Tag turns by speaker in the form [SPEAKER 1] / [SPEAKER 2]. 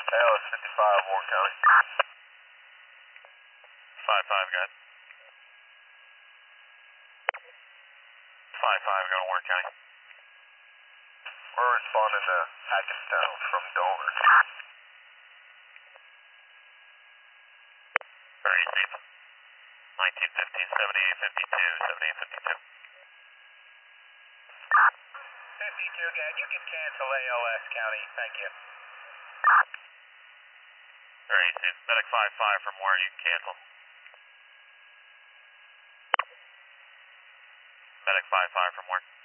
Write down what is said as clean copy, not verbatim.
[SPEAKER 1] ALS 55, Warren County.
[SPEAKER 2] 5-5, guys. 5-5, go to Warren County.
[SPEAKER 1] We're responding to Hackettstown from Dover.
[SPEAKER 2] Very safe. 1915, 7852, 7852.
[SPEAKER 1] 52, Dad, you can cancel ALS County, thank you.
[SPEAKER 2] Very safe. Medic 5-5 from Warren, you can cancel. Medic 5-5 from Warren.